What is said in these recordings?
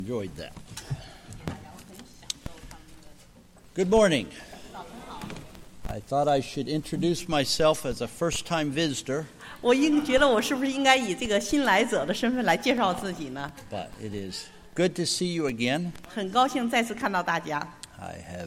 Enjoyed that. Good morning. I thought I should introduce myself as a first-time visitor. 我觉得我是不是应该以这个新来者的身份来介绍自己呢？ But it is good to see you again. 很高兴再次看到大家。 I have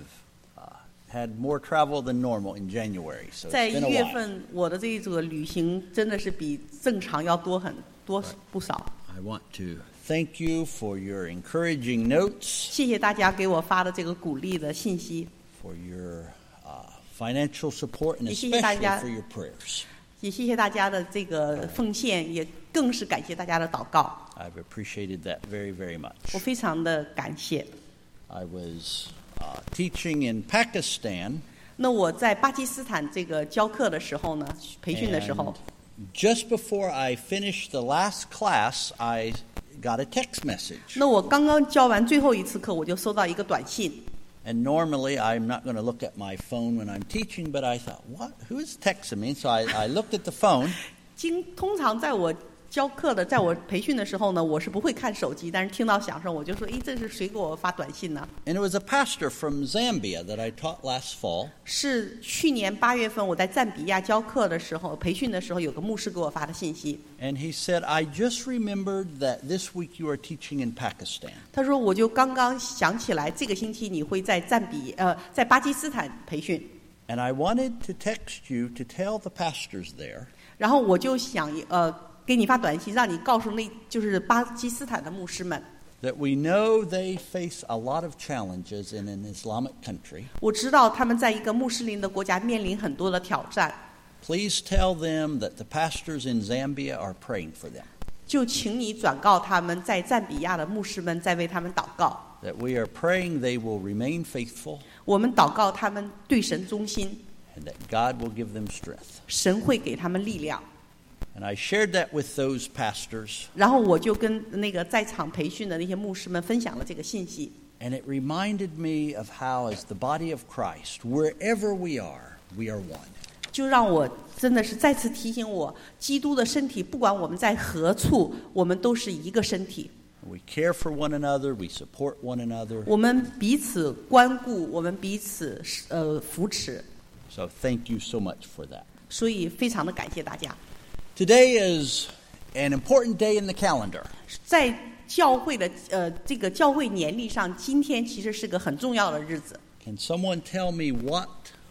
had more travel than normal in January, so 在 it's been 1 a 月 while. 份，我的这个旅行真的是比正常要多不少。 I want to thank you for your encouraging notes, 谢谢大家给我发的这个鼓励的信息， for your financial support, and 也谢谢大 especially 家。 for your prayers. 也谢谢大家的这个奉献，也更是感谢大家的祷告。 I've appreciated that very, very much. 我非常的感谢。 I was teaching in Pakistan. 那我在巴基斯坦这个教课的时候呢，培训的时候， Just before I finished the last class, I got a text message. 那我刚刚教完最后一次课，我就收到一个短信。 And normally I'm not going to look at my phone when I'm teaching, but I thought, what? Who is texting me? So I looked at the phone. 通常在我教课的，在我培训的时候呢，我是不会看手机，但是听到响声，我就说：“诶，这是谁给我发短信呢？” And it was a pastor from Zambia that I taught last fall. 是去年8月份我在赞比亚教课的时候，培训的时候，有个牧师给我发的信息。 And he said, I just remembered that this week you are teaching in Pakistan. 他说：“我就刚刚想起来，这个星期你会在在巴基斯坦培训。” And I wanted to text you to tell the pastors there 然后我就想给你发短信，让你告诉就是巴基斯坦的牧师们。 that we know they face a lot of challenges in an Islamic country. 我知道他们在一个穆斯林的国家面临很多的挑战。 Please tell them that the pastors in Zambia are praying for them. 就请你转告他们，在赞比亚的牧师们在为他们祷告。 That we are praying they will remain faithful 我们祷告他们对神忠心， and that God will give them strength. 神会给他们力量。 And I shared that with those pastors, 然后我就跟那个在场培训的那些牧师们分享了这个信息。 and it reminded me of how, as the body of Christ, wherever we are one. 就让我真的是再次提醒我，基督的身体，不管我们在何处，我们都是一个身体。 We care for one another, we support one another. 我们彼此关顾，我们彼此扶持。 So thank you so much for that. 所以非常的感谢大家。 Today is an important day in the calendar. 在教会的这个教会年历上，今天其实是个很重要的日子。 Can someone tell me what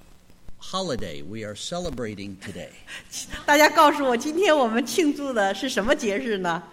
holiday we are celebrating today? 大家告诉我，今天我们庆祝的是什么节日呢？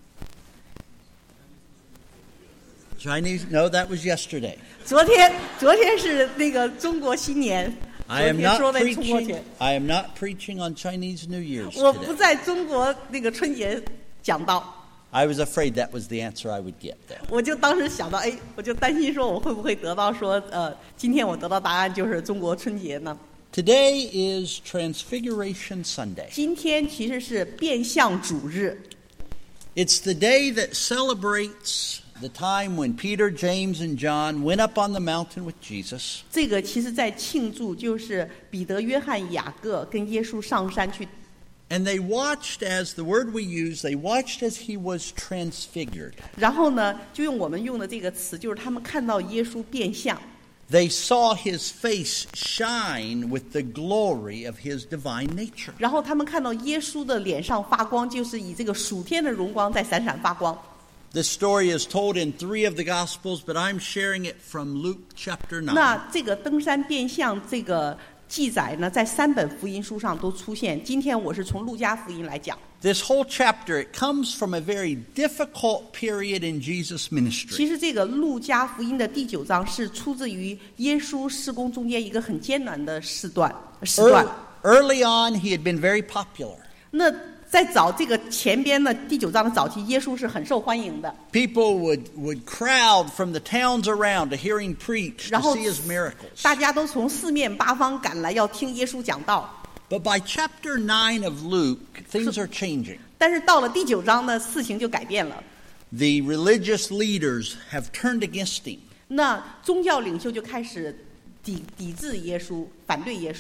Chinese? No, that was yesterday. 昨天是那个中国新年。 I am 昨天说 not 的中国 preaching. 节， I am not preaching on Chinese New Year's 我不 today. 在中国那个春节讲到， I was afraid that was the answer I would get there. 我就当时想到，哎，我就担心说我会不会得到说，今天我得到答案就是中国春节呢？ Today is Transfiguration Sunday. 今天其实是变相主日， It's the day that celebrates the time when Peter, James, and John went up on the mountain with Jesus. 这个其实在庆祝，就是彼得、约翰、雅各跟耶稣上山去。 And they watched, as the word we use, they watched as he was transfigured. 然后呢，就用我们用的这个词，就是他们看到耶稣变相， They saw his face shine with the glory of his divine nature. 然后他们看到耶稣的脸上发光，就是以这个属天的荣光在闪闪发光。 This story is told in 3 of the Gospels, but I'm sharing it from Luke chapter 9. 那这个登山变相这个记载呢，在3本福音书上都出现。今天我是从路加福音来讲。 This whole chapter, it comes from a very difficult period in Jesus' 其 ministry. 实这个路加福音的第9章是出自于耶稣事工中间一个很艰难的时段。 Early on, he had been very popular. 那在早这个前边的第9章的早期，耶稣是很受欢迎的。 People would crowd from the towns around to hear him preach, to 然后 see his miracles. 大家都从四面八方赶来要听耶稣讲道。 But by chapter 9 of Luke, things are changing. 但是到了第9章呢，事情就改变了。 The religious leaders have turned against him. 那宗教领袖就开始抵制耶稣，反对耶稣。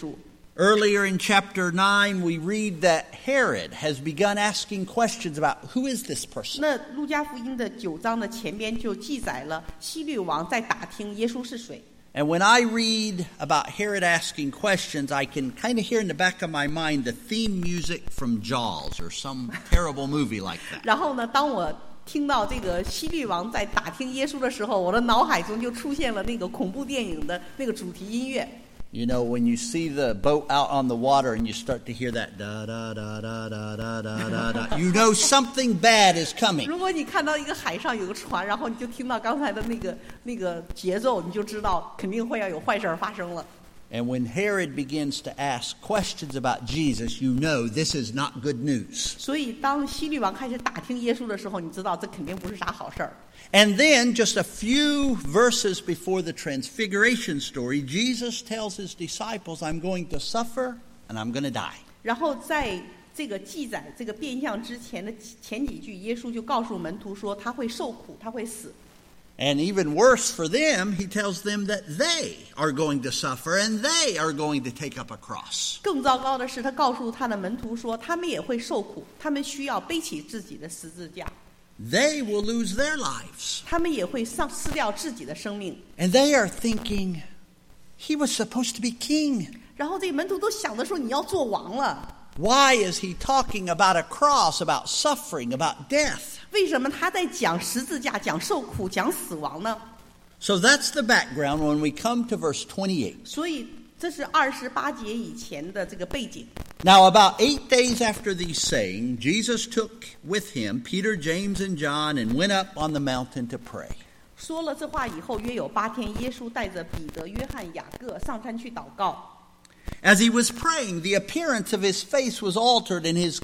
Earlier in chapter 9, we read that Herod has begun asking questions about who is this person. 那路加福音的9章的前边就记载了希律王在打听耶稣是谁。 And when I read about Herod asking questions, I can kind of hear in the back of my mind the theme music from Jaws or some terrible movie like that. 然后呢，当我听到这个希律王在打听耶稣的时候，我的脑海中就出现了那个恐怖电影的那个主题音乐。 You know, when you see the boat out on the water and you start to hear that da da da da da da da da, you know something bad is coming. 如果你看到一个海上有个船，然后你就听到刚才的那个节奏，你就知道肯定会要有坏事发生了。 And when Herod begins to ask questions about Jesus, you know this is not good news. 所以当希律王开始打听耶稣的时候，你知道这肯定不是啥好事儿。 And then, just a few verses before the Transfiguration story, Jesus tells his disciples, I'm going to suffer and I'm going to die. 然后在这个记载这个变相之前的前几句，耶稣就告诉门徒说他会受苦，他会死。 And even worse for them, he tells them that they are going to suffer and they are going to take up a cross. 更糟糕的是，他告诉他的门徒说，他们也会受苦，他们需要背起自己的十字架。 They will lose their lives. 他们也会失掉自己的生命。 And they are thinking, he was supposed to be king. 然后这个门徒都想着说，你要做王了。 Why is he talking about a cross, about suffering, about death? 为什么他在讲十字架、讲受苦、讲死亡呢？ So that's the background when we come to verse 28. 所以这是28节以前的这个背景。 Now, about 8 days after these sayings, Jesus took with him Peter, James, and John and went up on the mountain to pray. 说了这话以后，约有8天，耶稣带着彼得、约翰、雅各上山去祷告。 As he was praying, the appearance of his face was altered and his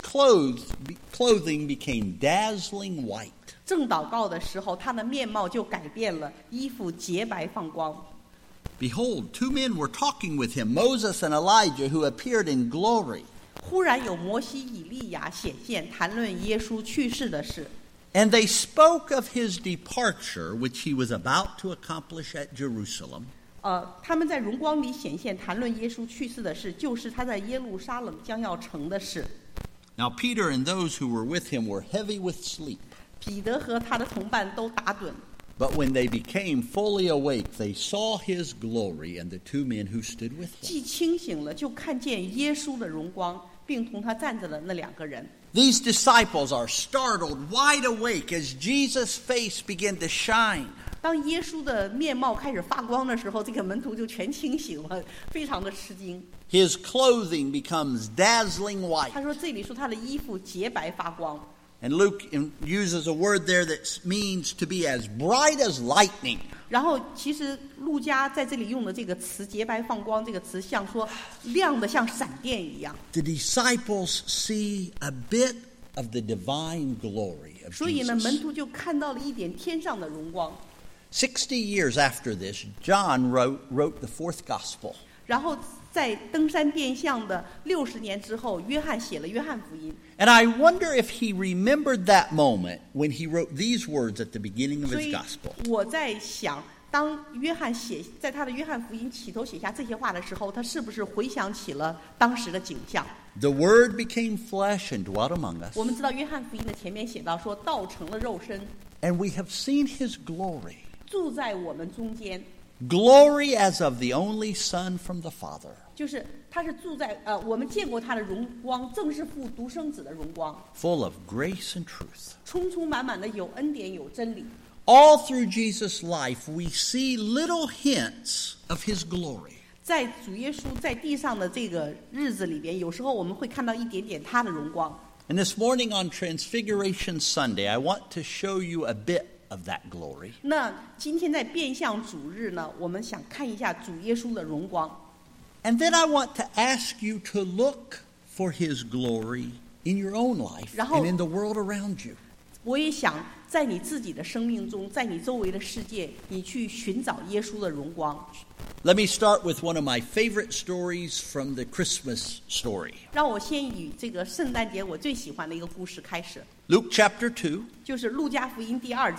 clothing became dazzling white. 正祷告的时候，他的面貌就改变了，衣服洁白放光。 Behold, 2 men were talking with him, Moses and Elijah, who appeared in glory. 忽然有摩西、以利亚显现，谈论耶稣去世的事。 And they spoke of his departure, which he was about to accomplish at Jerusalem. 他们在荣光里显现，谈论耶稣去世的事，就是他在耶路撒冷将要成的事。 Now Peter and those who were with him were heavy with sleep. 彼得和他的同伴都打盹。 But when they became fully awake, they saw his glory and the 2 men who stood with him. 既清醒了，就看见耶稣的荣光，并同他站着的那2个人。 These disciples are startled, wide awake, as Jesus' face began to shine. 当耶稣的面貌开始发光的时候，这个门徒就全清醒了，非常的吃惊。 His clothing becomes dazzling white. 他说这里说他的衣服洁白发光。 And Luke uses a word there that means to be as bright as lightning. 然后其实路加在这里用的这个词洁白放光这个词，像说亮的像闪电一样。 The disciples see a bit of the divine glory of 所以呢， Jesus. 门徒就看到了一点天上的荣光。 60 years after this, John wrote the 4th gospel. 然后在登山变相的60年之后，约翰写了约翰福音。 And I wonder if he remembered that moment when he wrote these words at the beginning of 所 his 以 gospel. 我在想，当约翰在他的约翰福音起头写下这些话的时候，他是不是回想起了当时的景象？ The Word became flesh and dwelt among us. 我们知道约翰福音的前面写到说，道成了肉身， And we have seen his glory. 住在我们中间。 Glory as of the only Son from the Father. 就是他是住在我们见过他的荣光，正是父独生子的荣光， Full of grace and truth. 充充满满的有恩典有真理。 All through Jesus' life, we see little hints of his glory. 在主耶稣在地上的这个日子里边，有时候我们会看到一点点他的荣光。 And this morning on Transfiguration Sunday, I want to show you a bit of that glory. 那今天在变相主日呢，我们想看一下主耶稣的荣光。 And then I want to ask you to look for his glory in your own life 然后 and in the world around you. 我也想在你自己的生命中，在你周围的世界，你去寻找耶稣的荣光。 Let me start with one of my favorite stories from the Christmas story. 让我先以这个圣诞节我最喜欢的一个故事开始， Luke chapter 2, 就是路加福音第2章。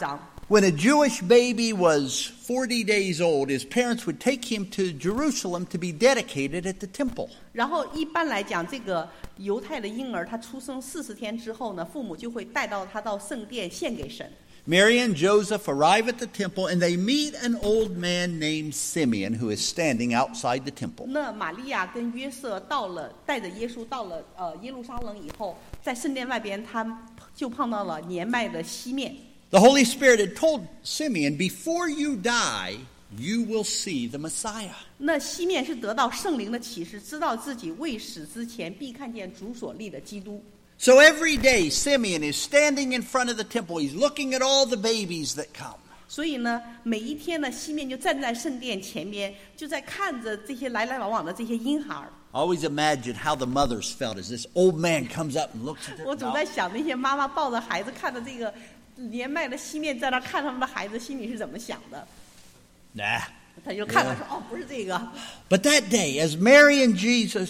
When a Jewish baby was 40 days old, his parents would take him to Jerusalem to be dedicated at the temple. 然后一般来讲，这个犹太的婴儿他出生40天之后呢，父母就会带到他到圣殿献给神。 Mary and Joseph arrive at the temple and they meet an old man named Simeon who is standing outside the temple. 那玛利亚跟约瑟带着耶稣到了耶路撒冷以后，在圣殿外边，他就碰到了年迈的西面。 The Holy Spirit had told Simeon, before you die, you will see the Messiah. 那西面是得到圣灵的启示，知道自己未死之前必看见主所立的基督。 So every day, Simeon is standing in front of the temple. He's looking at all the babies that come. 所以呢，每一天呢，西面就站在圣殿前边，就在看着这些来来往往的这些婴孩。 I always imagine how the mothers felt as this old man comes up and looks at them. 我总在想，那些妈妈抱着孩子，看着这个年迈的西面在那看他们的孩子，心里是怎么想的？ Nah. 他就看了说：“哦，不是这个。” But that day, as Mary and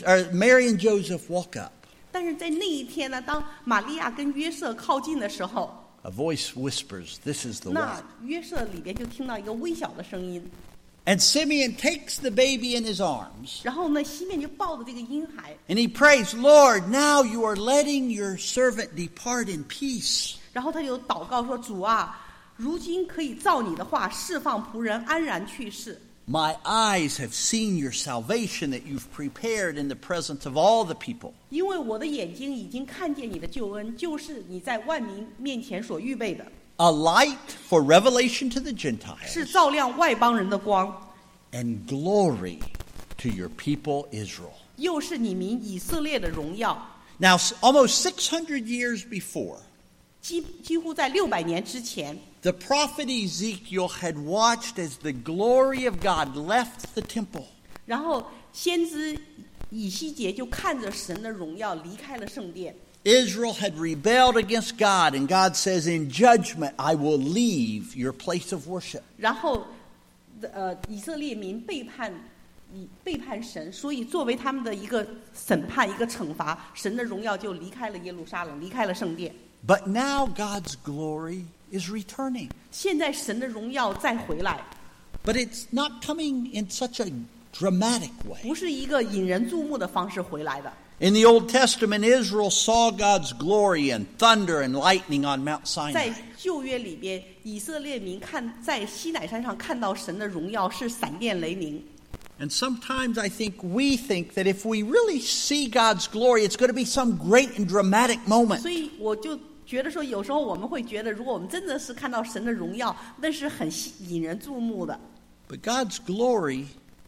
Joseph walk up, 但是在那一天呢，当玛利亚跟约瑟靠近的时候， a voice whispers, "This is the 那 one." 约瑟里边就听到一个微小的声音， And Simeon takes the baby in his arms, 然后呢，西面就抱着这个婴孩， and he prays, "Lord, now you are letting your servant depart in peace." 然后他就祷告说：“主啊，如今可以照你的话释放仆人安然去世。 My eyes have seen your salvation that you've prepared in the presence of all the people. 因为我的眼睛已经看见你的救恩，就是你在万民面前所预备的， A light for revelation to the 是 Gentiles 照亮外邦人的光， and glory to your people Israel. 又是你民以色列的荣耀。” Now, almost 600 years before, 几乎在600年之前， the prophet Ezekiel had watched as the glory of God left the temple. 然后先知以西结就看着神的荣耀离开了圣殿。 Israel had rebelled against God, and God says, "In judgment, I will leave your place of worship." 然后，以色列民背叛神，所以作为他们的一个审判、一个惩罚，神的荣耀就离开了耶路撒冷，离开了圣殿。 But now God's glory is returning. 现在神的荣耀再回来， But it's not coming in such a dramatic way. 不是一个引人注目的方式回来的。 In the Old Testament, Israel saw God's glory and thunder and lightning on Mount 在 Sinai. 旧约里边，以色列民在西乃山上看到神的荣耀是闪电雷鸣。 And sometimes we think that if we really see God's glory, it's going to be some great and dramatic moment. 所以我就觉得说，有时候我们会觉得，如果我们真的是看到神的荣耀，那是很引人注目的。 But God's glory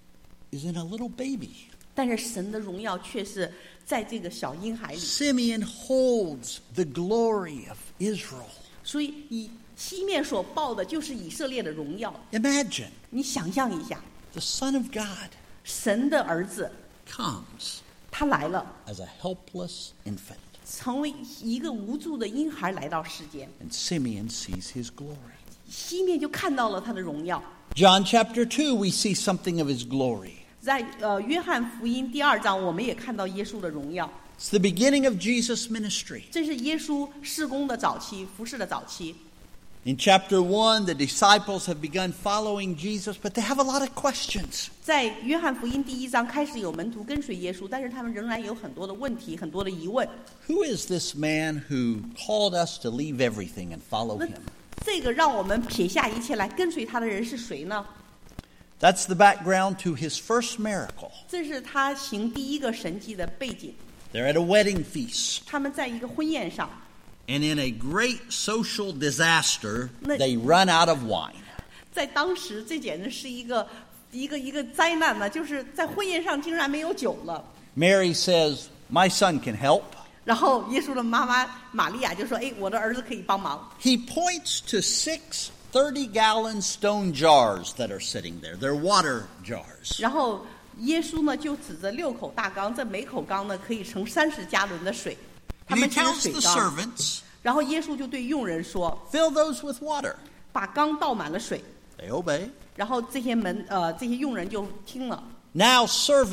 is in a little baby. 但是神的荣耀却是在这个小婴孩里。 Simeon holds the glory of Israel. 所以以西面所报的就是以色列的荣耀。 Imagine 你想象一下， the Son of God 神的儿子 comes 他来了， as a helpless infant. 成为一个无助的婴孩来到世间。 And Simeon sees his glory. 西面就看到了他的荣耀。 John chapter 2, we see something of his glory. 在约翰福音第2章，我们也看到耶稣的荣耀。 It's the beginning of Jesus' ministry. 这是耶稣事工的早期，服事的早期。 In chapter 1, the disciples have begun following Jesus, but they have a lot of questions. 在约翰福音第1章开始有门徒跟随耶稣，但是他们仍然有很多的问题，很多的疑问。 Who is this man who called us to leave everything and follow 那 him? 这个让我们撇下一切来跟随他的人是谁呢？ That's the background to his first miracle. 这是他行第一个神迹的背景。 They're at a wedding feast. 他们在一个婚宴上， And in a great social disaster, No. they run out of wine. 在当时这简直是一个灾难呢，就是在婚宴上竟然没有酒了。 Mary says, "My son can help." 然后耶稣的妈妈玛利亚就说：“哎，我的儿子可以帮忙。” He points to 6 30-gallon stone jars that are sitting there. They're water jars. 然后耶稣呢就指着6口大缸，这每口缸呢可以盛30加仑的水，他 And he 们这是 tells 水 the 缸。 servants, 然后耶稣就对佣人说 "Fill those with water." 把缸倒满了水。 They obey. 然后这些佣人就听了。 Now serve it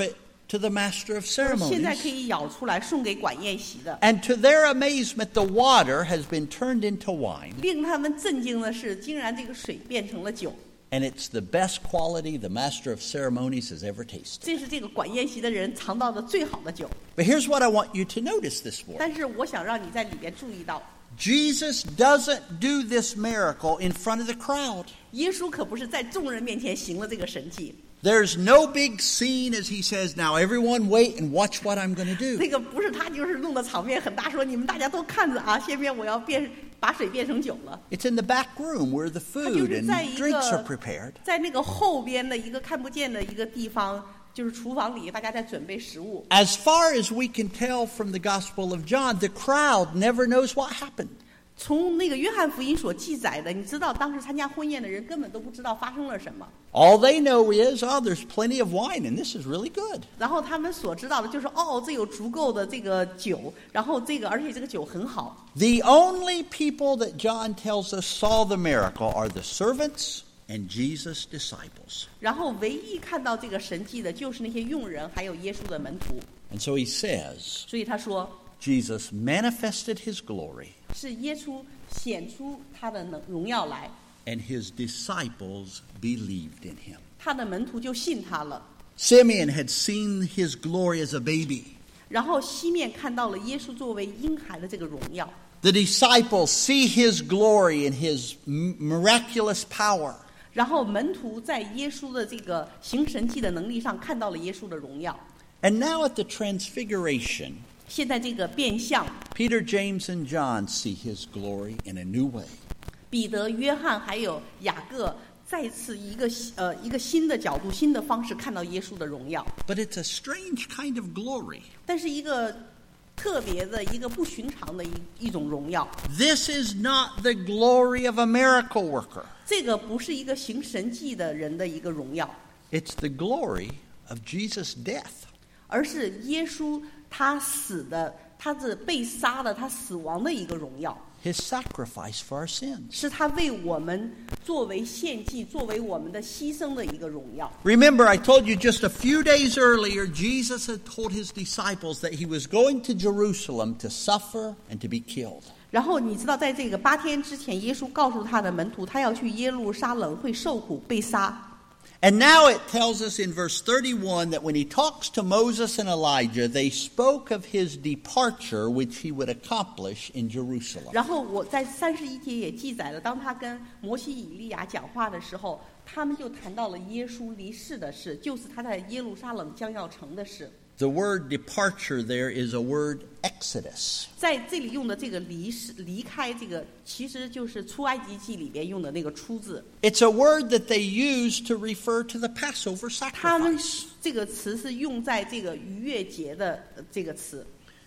to the master of 现在 ceremonies. 可以舀出来送给管宴席的。 And to their amazement, the water has been turned into wine. 令他们震惊的是，竟然这个水变成了酒。 And it's the best quality the master of ceremonies has ever tasted. 这是这个管宴席的人尝到的最好的酒。 But here's what I want you to notice this morning. 但是我想让你在里边注意到， Jesus doesn't do this miracle in front of the crowd. 耶稣可不是在众人面前行了这个神迹。 There's no big scene as he says, now everyone wait and watch what I'm going to do. 那个不是他，就是弄得场面很大，说你们大家都看着啊，下面我要把水变成酒了。 It's in the back room where the 他就 food 是 and 在一 drinks are 个 prepared. 在那个后边的一个看不见的一个地方，就是厨房里，大家在准备食物。 As far as we can tell from the Gospel of John, the crowd never knows what happened. 从那个约翰福音所记载的，你知道当时参加婚宴的人根本都不知道发生了什么。 All they know is, oh, there's plenty of wine and this is really good. 然后他们所知道的就是，哦，这有足够的这个酒，然后而且这个酒很好。 The only people that John tells us saw the miracle are the servants and Jesus' disciples. 然后唯一看到这个神迹的就是那些佣人，还有耶稣的门徒。 And so he says, 所以他说， Jesus manifested his glory 是耶稣显出他的荣耀来， and his disciples believed in him. 他的门徒就信他了。 Simeon had seen his glory as a baby. 然后西面看到了耶稣作为婴孩的这个荣耀， The disciples see his glory and his miraculous power. 然后门徒在耶稣的这个行神迹的能力上看到了耶稣的荣耀。 And now at the transfiguration, 现在这个变相， Peter, James, and John see his glory in a new way. 彼得、约翰还有雅各再次以一个新的角度、新的方式看到耶稣的荣耀， But it's a strange kind of glory. 但是一个特别的、一个不寻常的一种荣耀。 This is not the glory of a miracle worker. 这个不是一个行神迹的人的一个荣耀， It's the glory of Jesus' death. 而是耶稣他死的、他是被杀的、他死亡的一个荣耀。 His sacrifice for our sins. 是他为我们作为献祭、作为我们的牺牲的一个荣耀。 Remember, I told you just a few days earlier, Jesus had told his disciples that he was going to Jerusalem to suffer and to be killed. 然后你知道，在这个8天之前，耶稣告诉他的门徒，他要去耶路撒冷，会受苦、被杀。 And now it tells us in verse 31 that when he talks to Moses and Elijah, they spoke of his departure, which he would accomplish in Jerusalem. 然后我在31节也记载了，当他跟摩西、以利亚讲话的时候，他们就谈到了耶稣离世的事，就是他在耶路撒冷将要成的事。 The word departure there is a word exodus. 在这里用的这个离开，这个其实就是出埃及记里边用的那个出字。 It's a word that they use to refer to the Passover 他们 sacrifice. 这个词是用在这个逾越节的这个词。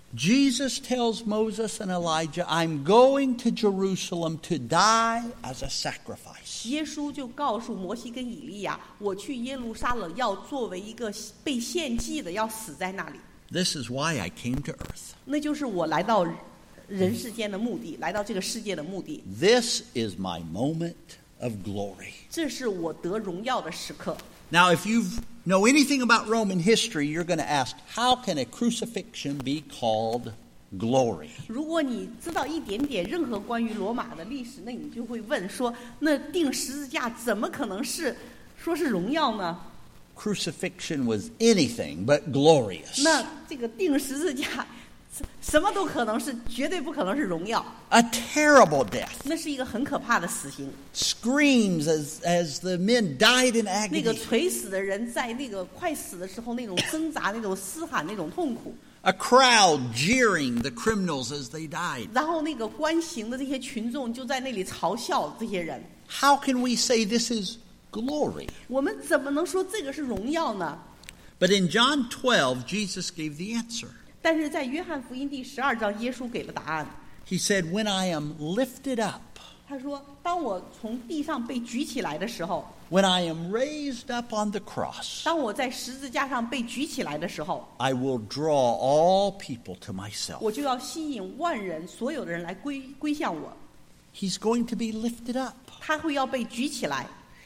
Jesus tells Moses and Elijah, I'm going to Jerusalem to die as a sacrifice. 耶稣就告诉摩西跟以利亚，我去耶路撒冷要作为一个被献祭的，要死在那里。 This is why I came to earth. 那就是我来到人世间的目的，来到这个世界的目的。 This is my moment of glory. 这是我得荣耀的时刻。 Now, if you know anything about Roman history, you're going to ask, how can a crucifixion be called glory? 如果你知道一点点任何关于罗马的历史，那你就会问说，那钉十字架怎么可能是说是荣耀呢？ Crucifixion was anything but glorious. 那这个钉十字架，什么都可能是，绝对不可能是荣耀。 A terrible death. 那是一个很可怕的死刑。 Screams as the men died in 那个 agony. 垂死的人在那个快死的时候，那种挣扎、那种嘶喊、那种痛苦。 A crowd jeering the criminals as they died. 然后那个观刑的这些群众就在那里嘲笑这些人。 How can we say this is glory? 我们怎么能说这个是荣耀呢？ But in John 12, Jesus gave the answer. 但是在约翰福音第12章，耶稣给了答案。 He said, when I am lifted up, 他说：“当我从地上被举起来的时候， when I am raised up on the cross, 当我在十字架上被举起来的时候， I will draw all people to myself. 我就要吸引万人，所有的人来归向我。 He's going to be lifted up. 他会要被举起来。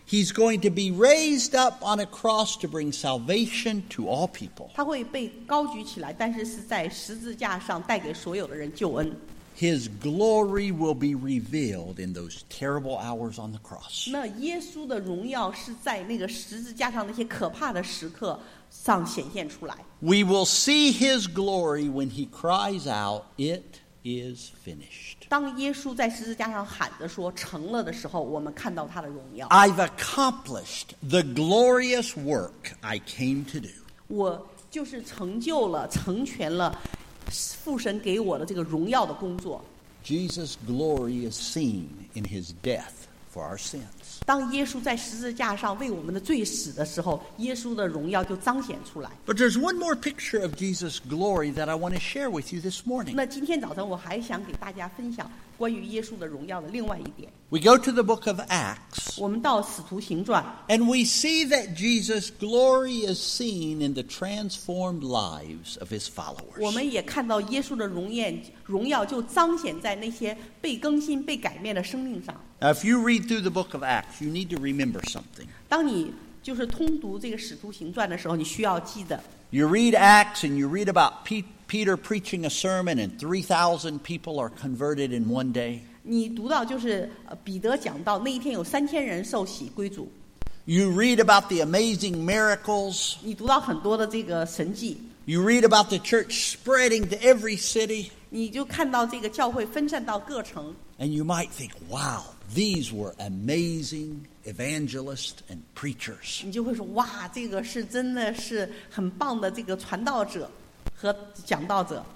He's going to be raised up on a cross to bring salvation to all people. 他会被高举起来，但是是在十字架上带给所有的人救恩。 His glory will be revealed in those terrible hours on the cross. 那耶稣的荣耀是在那个十字架上那些可怕的时刻上显现出来。 We will see his glory when he cries out, "It is finished." 当耶稣在十字架上喊着说成了的时候，我们看到他的荣耀。 I've accomplished the glorious work I came to do. 我就是成就了、成全了父神给我的这个荣耀的工作。 Jesus' glory is seen in his death for our sins. 当耶稣在十字架上为我们的罪死的时候，耶稣的荣耀就彰显出来。 But there's one more picture of Jesus' glory that I want to share with you this morning. 那今天早晨我还想给大家分享关于耶稣的荣耀的另外一点。 We go to the book of Acts, 我们到使徒行传， and we see that Jesus' glory is seen in the transformed lives of his 我 followers. 们也看到耶稣的荣耀就彰显在那些被更新、被改变的生命上。 Now, if you read through the book of Acts, you need to remember something. 当你就是通读这个使徒行传的时候，你需要记得， You read Acts and you read about Peter preaching a sermon and 3,000 people are converted in one day. 你读到就是彼得讲到那一天有3000人受洗归主， You read about the amazing miracles. 你读到很多的这个神迹， You read about the church spreading to every city. 你就看到这个教会分散到各城， And you might think, wow, these were amazing evangelists and preachers. 你就会说哇，这个是真的是很棒的这个传道者和讲道者。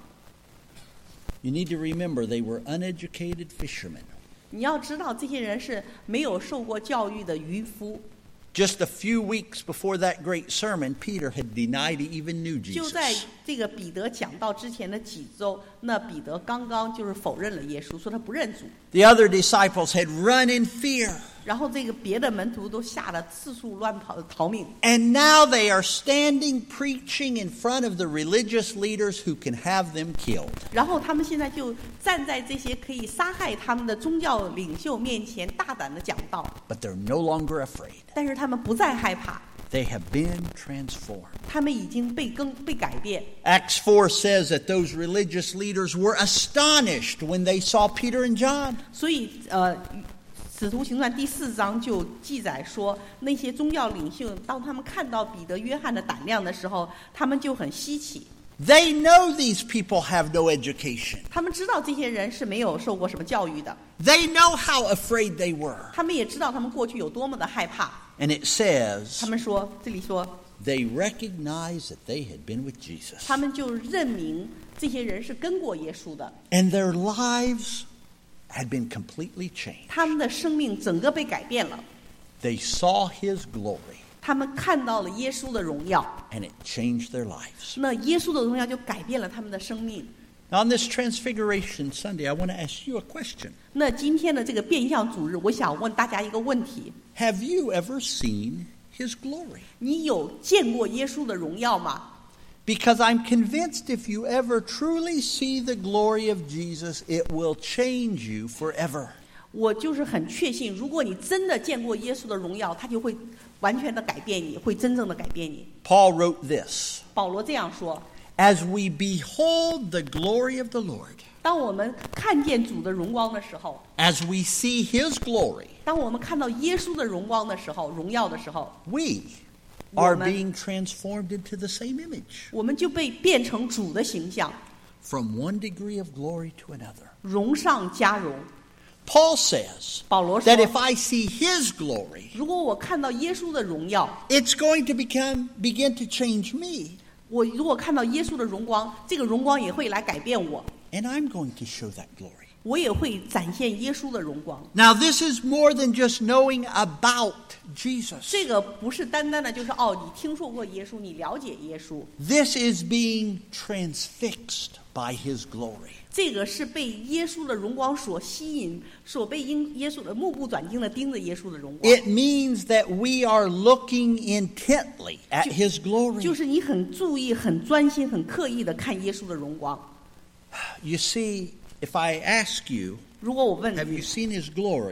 You need to remember they were uneducated fishermen. 你要知道，这些人是没有受过教育的渔夫。 Just a few weeks before that great sermon, Peter had denied he even knew 就在 Jesus. 这个彼得讲道之前的几周，那彼得刚刚就是否认了耶稣，说他不认主。 The other disciples had run in fear. 然后这个别的门徒都吓得四处乱跑逃命。 And now they are standing preaching in front of the religious leaders who can have them killed. 然后他们现在就站在这些可以杀害他们的宗教领袖面前，大胆的讲道。 But they're no longer afraid. 但是他们不再害怕， They have been transformed. 他们已经被改变。 Acts 4 says that those religious leaders were astonished when they saw Peter and John. 所以使徒行传第4章就记载说，那些宗教领袖当他们看到彼得、约翰的胆量的时候，他们就很稀奇。 They know these people have no education. 他们知道这些人是没有受过什么教育的， They know how afraid they were. 他们也知道他们过去有多么的害怕。 And it says 他们说，这里说， they recognized that they had been with Jesus. 他们就认明这些人是跟过耶稣的， And their lives had been completely changed. 他们的生命整个被改变了。 They saw his glory, 他们看到了耶稣的荣耀， and it changed their lives. 那耶稣的荣耀就改变了他们的生命。 Now, on this Transfiguration Sunday, I want to ask you a question. 那今天的这个变相主日，我想问大家一个问题： Have you ever seen his glory? 你有见过耶稣的荣耀吗？ Because I'm convinced if you ever truly see the glory of Jesus, it will change you forever. 我就是很确信，如果你真的见过耶稣的荣耀，他就会完全的改变你，会真正的改变你。 Paul wrote this, 保罗这样说： as we behold the glory of the Lord, 当我们看见主的荣光的时候， as we see his glory, 当我们看到耶稣的荣光的时候，荣耀的时候， we are Woman. being transformed into the same image, 我们就被变成主的形象， from one degree of glory to another. 荣上加荣。 Paul says 保罗说 that，if I see his glory, 如果我看到耶稣的荣耀， it's going to begin to change me, 我如果看到耶稣的荣光，这个荣光也会来改变我， and I'm going to show that glory. 我也会展现耶稣的荣光。 Now, this is more than just knowing about Jesus. 这个不是单单的就是你听说过耶稣，你了解耶稣， This is being transfixed by his glory. 这个是被耶稣的荣光所吸引，所被耶稣的目不转睛的盯着耶稣的荣光。 It means that we are looking intently at his 就 glory. 是你很注意、很专心、很刻意的看耶稣的荣光。 You see, if I ask you, 如果我问 have you 你， seen his glory?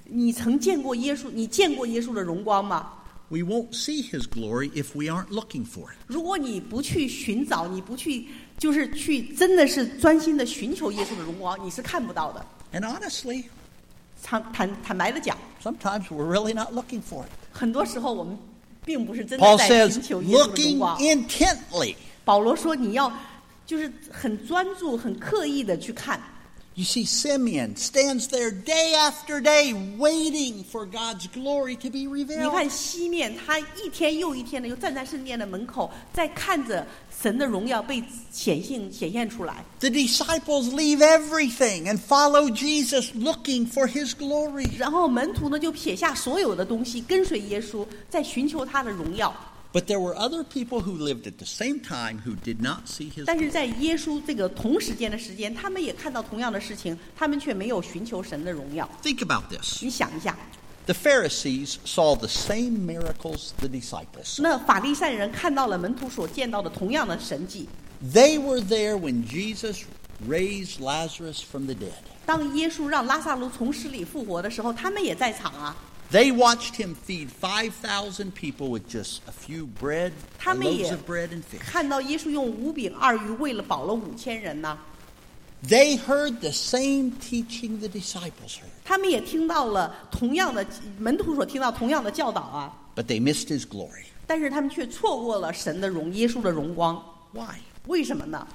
你曾见过耶稣？你见过耶稣的荣光吗？ We won't see his glory if we aren't looking for it. 如果你不去寻找，你不去就是去真的是专心的寻求耶稣的荣光，你是看不到的。 And honestly, 坦白的讲， sometimes we're really not looking for it. 很多时候我们并不是真的 Paul 在 says, 寻求耶稣的荣 looking 光。 intently. 保罗说你要就是很专注、很刻意的去看。 You see, Simeon stands there day after day waiting for God's glory to be 你 revealed. 看西面，他一天又一天的又站在圣殿的门口，在看着神的荣耀被显现出来。 The disciples leave everything and follow Jesus looking for his glory. 然后门徒呢就撇下所有的东西，跟随耶稣，在寻求他的荣耀。 But there were other people who lived at the same time who did not see his 但是 glory. 在耶稣这个同时间的时间，他们也看到同样的事情，他们却没有寻求神的荣耀。 Think about this. 你想一下， The Pharisees saw the same miracles the disciples saw. 那法利赛人看到了门徒所见到的同样的神迹。 They were there when Jesus raised Lazarus from the dead. 当耶稣让拉萨路从死里复活的时候，他们也在场啊。 They watched him feed 5,000 people with just a few bread, 他们 loaves 也 of bread and fish. 看到耶稣用5饼2鱼喂了饱了5000人呢。 They heard the same teaching the disciples heard, 他们也听到了同样的门徒所听到同样的教导啊， but they missed his glory. 但是他们却错过了神的耶稣的荣光。 Why? 为什么呢？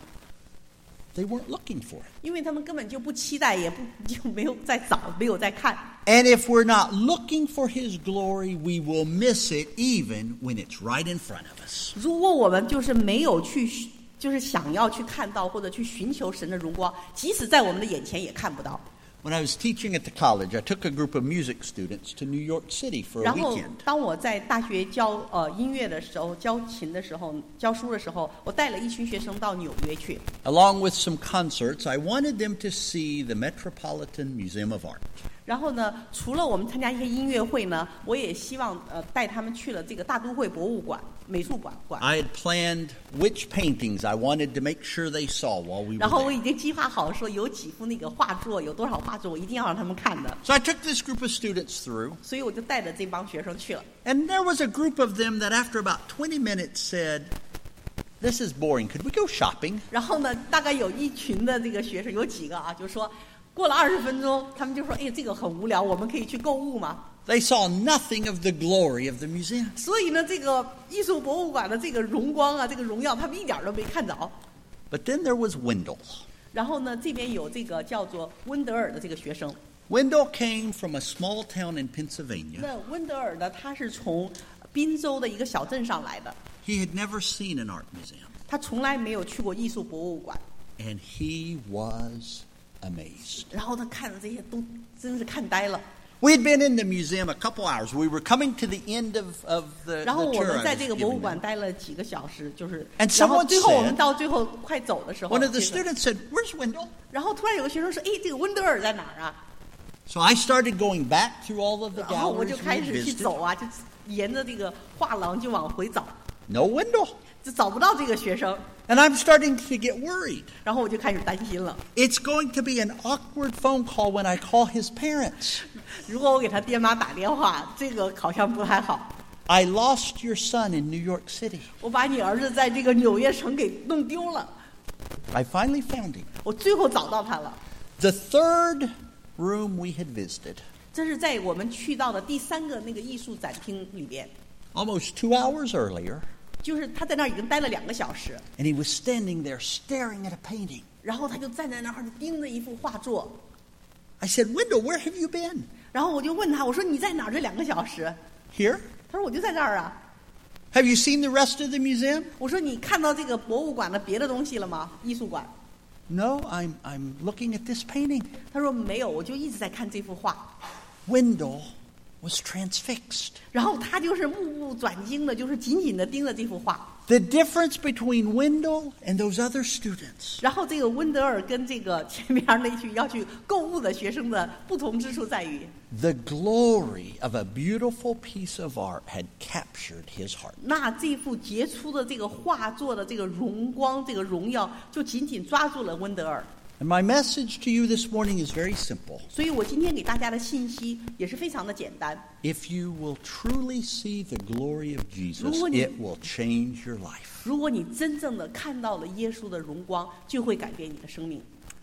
They weren't looking for it. 因为他们根本就不期待，就没有在找，没有在看。 And if we're not looking for his glory, we will miss it even when it's right in front of us. 如果我们就是没有去，就是想要去看到或者去寻求神的荣光，即使在我们的眼前也看不到。 When I was teaching at the college, I took a group of music students to New York City for a 然后 weekend. 当我在大学教音乐的时候、教琴的时候、教书的时候，我带了一群学生到纽约去。 Along with some concerts, I wanted them to see the Metropolitan Museum of Art. 然后呢，除了我们参加一些音乐会呢，我也希望带他们去了这个大都会博物馆、美术馆。 I had planned which paintings I wanted to make sure they saw while we 然后 were 我 there. 已经计划好说有几幅那个画作，有多少画作，我一定要让他们看的。 So I took this group of students through, 所以我就带着这帮学生去了。 and there was a group of them that after about 20 minutes said, "This is boring. Could we go shopping?" 然后呢，大概有一群的这个学生，有几个啊，就说过了20分钟，他们就说：“哎，这个很无聊，我们可以去购物吗？” They saw nothing of the glory of the museum. 所以呢，这个艺术博物馆的这个荣光啊，这个荣耀，他们一点都没看着。 But then there was Wendell. 然后呢，这边有这个叫做温德尔的这个学生。 Wendell came from a small town in Pennsylvania. 那温德尔呢，他是从宾州的一个小镇上来的， He had never seen an art museum, 他从来没有去过艺术博物馆。 and he was amazed. 然后他看的这些都真是看呆了。 We had been in the museum a couple hours. We were coming to the end of the 然后我 tour 们 I 在 was 这个博物 giving 馆 them. 待了几个小时，就是， And 然后 someone 最后我们 said- 到最后快走的时候， One of the 这个 students said, "Where's Wendell?" 然后突然有个学生说：“哎，这个温德尔在哪儿啊 So I started going back through all of？” the 然后我 galleries 就 we 开 had 始去 visited. 走啊，就沿着这个画廊就往回找， No Wendell. 就找不到这个学生， And I'm starting to get worried. 然后我就开始担心了。 It's going to be an awkward phone call when I call his parents. 如果我给他爹妈打电话，这个好像不太好。 I lost your son in New York City. 我把你儿子在这个纽约城给弄丢了， I finally found him. 我最后找到他了。 The third room we had visited, 这是在我们去到的第3个那个艺术展厅里边， almost 2 hours earlier, 就是他在那儿已经待了2个小时， and he was standing there staring at a painting. 然后他就站在那儿就盯着一幅画作。 I said, "Wendell, where have you been?" 然后我就问他，我说你在哪儿这2个小时？ Here? 他说我就在这儿啊。 Have you seen the rest of the museum? 我说你看到这个博物馆的别的东西了吗？艺术馆？ No, I'm looking at this painting. 他说没有，我就一直在看这幅画。 Wendell was transfixed. 然后他就是目不转睛的，就是紧紧的盯着这幅画。 The difference between Wendell and those other students 然后这个温德尔跟这个前面那群要去购物的学生的不同之处在于， the glory of a beautiful piece of art had captured his heart. 那这幅杰出的这个画作的这个荣光、这个荣耀，就紧紧抓住了温德尔。 And my message to you this morning is very simple. 所以我今天给大家的信息也是非常的简单。 If you will truly see the glory of Jesus, 如果你- it will change your life. 如果你真正的看到了耶稣的荣光，就会改变你的生命。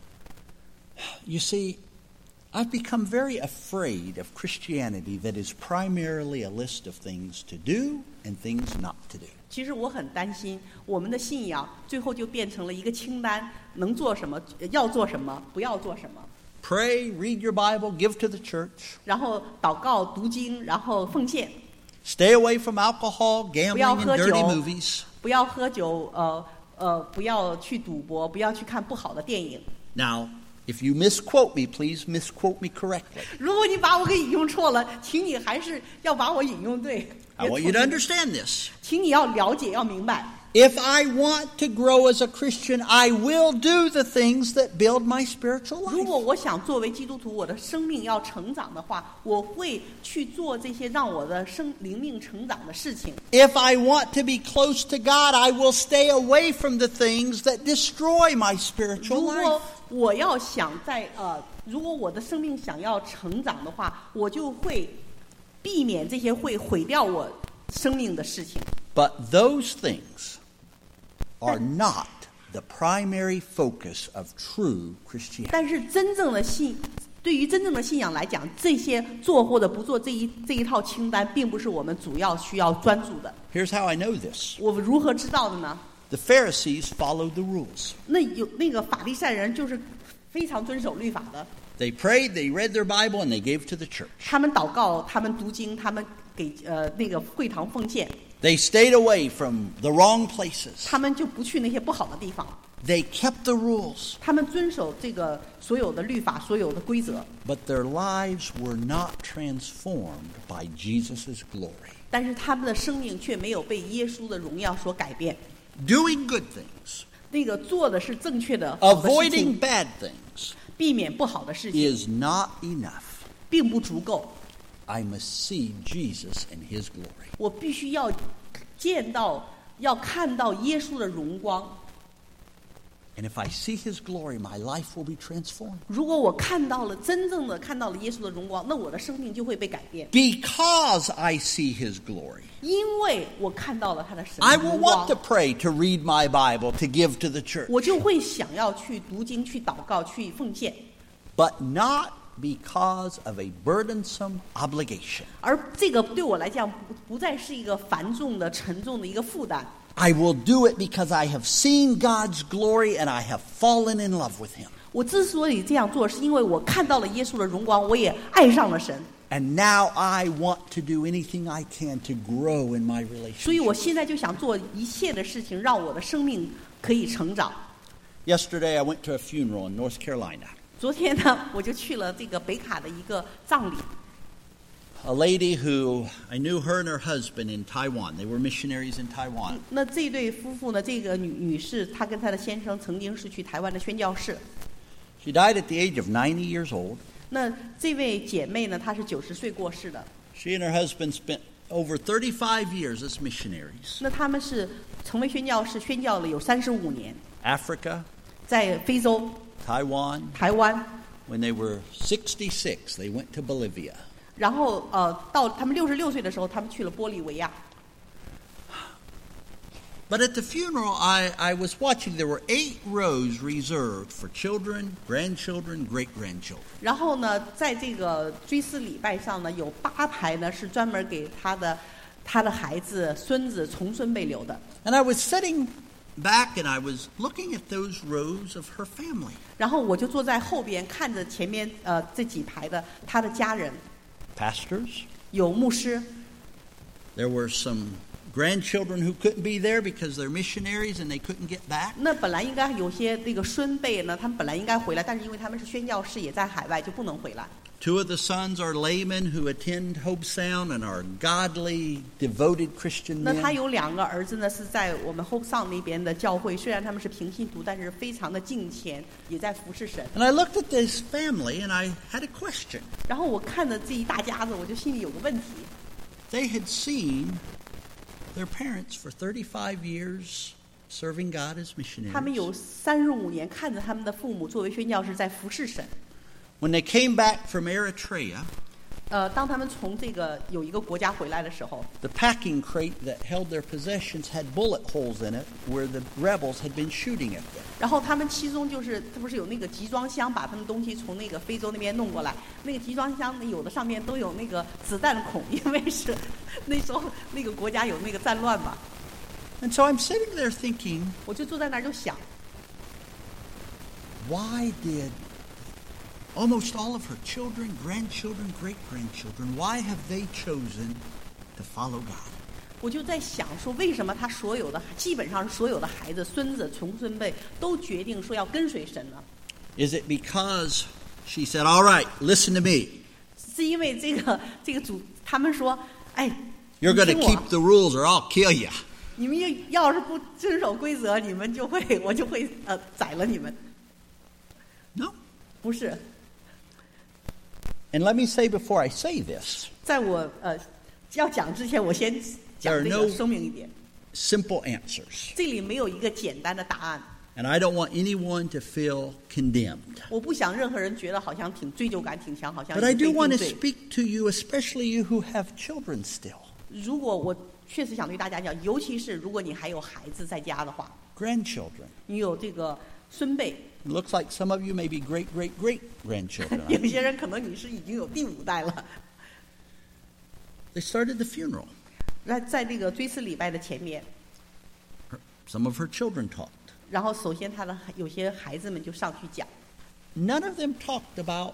You see, I've become very afraid of Christianity that is primarily a list of things to do and things not to do. 其实我很担心，我们的信仰最后就变成了一个清单，能做什么，要做什么，不要做什么。 Pray, read your Bible, give to the church. 然后祷告、读经，然后奉献， Stay away from alcohol, gambling, and 不要喝酒。 dirty movies. 不要喝酒，不要去赌博，不要去看不好的电影。 Now, if you misquote me, please misquote me correctly. 如果你把我给引用错了，请你还是要把我引用对。 I want you to understand this. 请你要了解，要明白。 If I want to grow as a Christian, I will do the things that build my spiritual 如 life. 果我想作为基督徒，我的生命要成长的话，我会去做这些让我的灵命成长的事情。 If I want to be close to God, I will stay away from the things that destroy my spiritual 如 life. 果我要想如果我的生命想要成长的话，我就会避免这些会毁掉我生命的事情。 But those things are not the primary focus of true Christianity. 但是对于真正的信仰来讲，这些做或者不做这一套清单，并不是我们主要需要专注的。 Here's how I know this. 我如何知道的呢？ The Pharisees followed the rules. 那个法利赛人就是非常遵守律法的， They prayed, they read their Bible, and they gave to the church. 他们祷告，他们读经，他们给那个会堂奉献， They stayed away from the wrong places. 他们就不去那些不好的地方， They kept the rules, 他们遵守这个所有的律法、所有的规则， but their lives were not transformed by Jesus' glory. 但是他们的生命却没有被耶稣的荣耀所改变。 Doing good things, 那个做的是正确的好的事 avoiding 情， bad things, 避免不好的事情， is not enough. 并不足够。 I must see Jesus in His glory. 我必须要要看到耶稣的荣光。 And if I see His glory, my life will be transformed. 如果我真正的看到了耶稣的荣光，那我的生命就会被改变。 Because I see His glory, 因为我看到了他的神 I 的 will 荣 want to 光， pray, to read my Bible, to give to the church. 我就会想要去读经、去祷告、去奉献， But not because of a burdensome obligation. 而这个对我来讲不再是一个繁重的、沉重的一个负担。 I will do it because I have seen God's glory and I have fallen in love with Him. 我之所以这样做，是因为我看到了耶稣的荣光，我也爱上了神。 And now I want to do anything I can to grow in my 所以我 relationship. 现在就想做一切的事情，让我的生命可以成长。 Yesterday I went to a funeral in North Carolina. 昨天呢，我就去了这个北卡的一个葬礼。 A lady who I knew her and her husband in Taiwan. They were missionaries in Taiwan. 那这对夫妇呢，这个女士，她跟她的先生曾经是去台湾的宣教士。 She died at the age of 90 years old. 那这位姐妹呢，她是90岁过世的。 She and her husband spent over 35 years as missionaries. 那他们是成为宣教士，宣教了有35年， Africa, 在非洲、 Taiwan. 台湾， When they were 66, they went to Bolivia. 然后到他们66岁的时候，他们去了玻利维亚。 But at the funeral, I was watching, there were 8 rows reserved for children, grandchildren, great-grandchildren. 然后呢，在这个追思礼拜上呢，有8排呢是专门给他的孩子、孙子、重孙辈留的。 And I was sitting back and I was looking at those rows of her family. 然后我就坐在后边，看着前面这几排的他的家人， Pastors. 有牧师， There were some grandchildren who couldn't be there because they're missionaries and they couldn't get back. 那本来应该有些那个孙辈呢，他们本来应该回来，但是因为他们是宣教士，也在海外，就不能回来。 2 of the sons are laymen who attend Hope Sound and are godly, devoted Christian 那他 men. 有2个儿子呢，是在我们 Hope Sound 那边的教会，虽然他们是平信徒，但是非常的敬虔，也在服侍神。 And I looked at this family and I had a question. 然后我看着这一大家子，我就心里有个问题。 They had seen their parents for 35 years serving God as missionaries. 他们有35年看着他们的父母作为宣教士在服侍神。 When they came back from Eritrea, 当他们从这个有一个国家回来的时候， the packing crate that held their possessions had bullet holes in it where the rebels had been shooting at them. 然后他们其中就是他不是有那个集装箱，把他们东西从那个非洲那边弄过来，那个集装箱有的上面都有那个子弹孔，因为是那时候那个国家有那个战乱嘛。 And so I'm sitting there thinking, 我就坐在那儿就想， why did almost all of her children, grandchildren, great-grandchildren, why have they chosen to follow God? 我就在想说，为什么他所有的基本上是所有的孩子、孙子、重孙辈都决定说要跟随神呢？ Is it because she said, all right, listen to me. 是因为这个主他们说，哎， You're 你 going 听 to 我 keep the rules or I'll kill you. 你们要是不遵守规则，你们就会我就会宰了你们。 No. 不是， And let me say before I say this, 在我要讲之前，我先讲这 There 个 are no- 说明一点， simple answers. 这里没有一个简单的答案。 And I don't want anyone to feel condemned. 我不想任何人觉得好像挺追究感挺强，好像 But I 已经 do 被 want 定 to 罪。 speak to you, especially you who have children still, 如果我确实想对大家讲，尤其是如果你还有孩子在家的话， grandchildren. 你有这个孙辈， It looks like some of you may be great-great-great-grandchildren. 有些人可能你是已经有第5代了。 They started the funeral. 那在这个追思礼拜的前面， Some of her children talked. 然后首先他的有些孩子们就上去讲， None of them talked about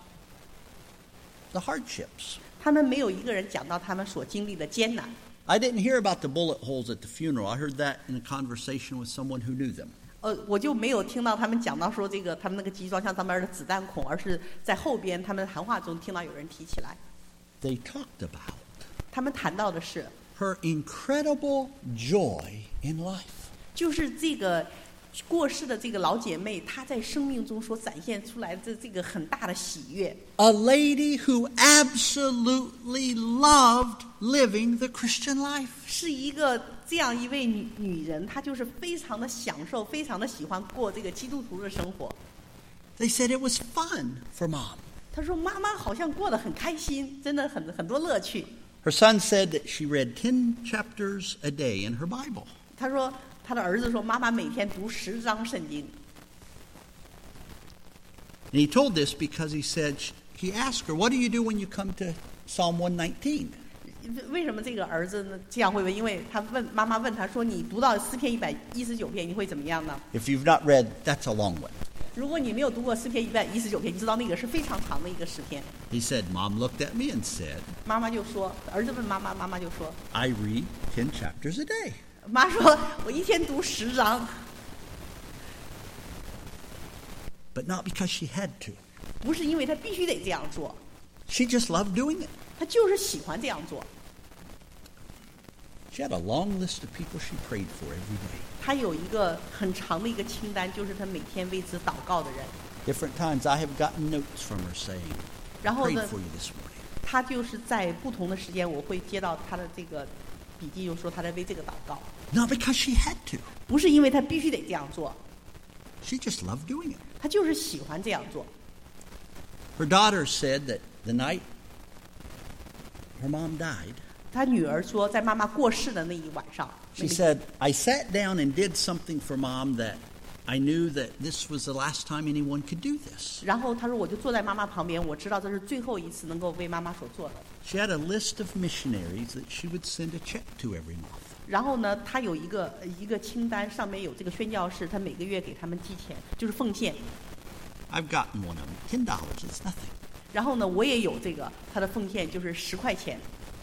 the hardships. 他们没有一个人讲到他们所经历的艰难。 I didn't hear about the bullet holes at the funeral. I heard that in a conversation with someone who knew them. 我就没有听到他们讲到说这个他们那个集装箱上面的子弹孔，而是在后边他们谈话中听到有人提起来， They talked about 他们谈到的是， her incredible joy in life. 就是这个过世的这个老姐妹，她在生命中所展现出来的这个很大的喜悦。 A lady who absolutely loved living the Christian life. 是一个这样一位女人，她就是非常的享受，非常的喜欢过这个基督徒的生活。 They said it was fun for Mom. 她说妈妈好像过得很开心，真的很多乐趣。 Her son said that she read 10 chapters a day in her Bible. 她说她的儿子说妈妈每天读10章圣经。 And he told this because he said, he asked her, what do you do when you come to Psalm 119? 为什么这个儿子呢这样会问？因为他妈妈问他说：“你读到诗篇119篇，你会怎么样呢？” If you've not read, that's a long one. 如果你没有读过诗篇119篇，你知道那个是非常长的一个诗篇。 He said, Mom looked at me and said, 妈妈就说，儿子问妈妈，妈妈就说， I read 10 chapters a day. 妈说我一天读10章， But not because she had to. 不是因为他必须得这样做， She just loved doing it. 他就是喜欢这样做。 She had a long list of people she prayed for every day. 他有一个很长的一个清单，就是他每天为之祷告的人。 Different times I have gotten notes from her saying, 然后 prayed 呢， for you this morning. 他就是在不同的时间，我会接到他的这个笔记，就说他在为这个祷告， Not because she had to. 不是因为他必须得这样做， She just loved doing it. 他就是喜欢这样做。 Her daughter said that the night her mom died, 他女儿说，在妈妈过世的那一晚上， she said, I sat down and did something for Mom that I knew that this was the last time anyone could do this. 然后他说，我就坐在妈妈旁边，我知道这是最后一次能够为妈妈所做的。 She had a list of missionaries that she would send a check to every month. 然后呢，他有一个清单，上面有这个宣教士，他每个月给他们寄钱，就是奉献。 I've gotten one of them. $10 is nothing. 然后呢，我也有这个他的奉献，就是10块钱，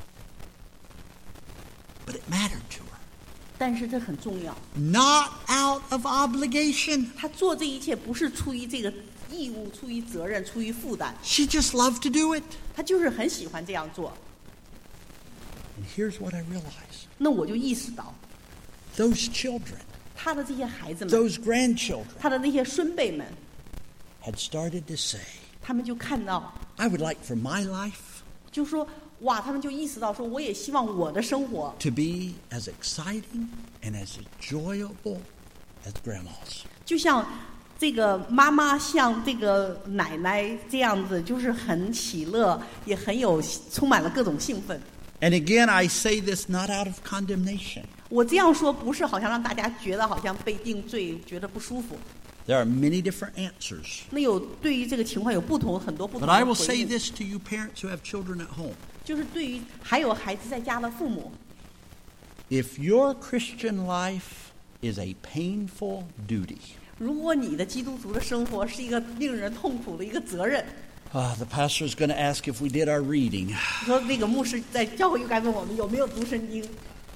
But it mattered to her. 但是这很重要。 Not out of obligation. 他做这一切不是出于这个义务、出于责任、出于负担， She just loved to do it. 他就是很喜欢这样做。 And here's what I realized. 那我就意识到， Those children, 他的这些孩子们， those grandchildren 他的那些孙辈们， had started to say, 他们就看到， I would like for my life 就说哇，他们就意识到说，我也希望我的生活 to be as exciting and as enjoyable as grandmas. 就像这个妈妈像这个奶奶这样子，就是很喜乐，也很有充满了各种兴奋。 And again, I say this not out of condemnation. 我这样说不是好像让大家觉得好像被定罪，觉得不舒服。 There are many different answers. 那有对于这个情况有很多不同 But I 的 will 回 say 应。 this to you parents who have children at home. 就是对于还有孩子在家的父母， If your Christian life is a painful duty, 如果你的基督徒的生活是一个令人痛苦的一个责任， the pastor is going to ask if we did our reading. 说那个牧师在教会又该问我们有没有读圣经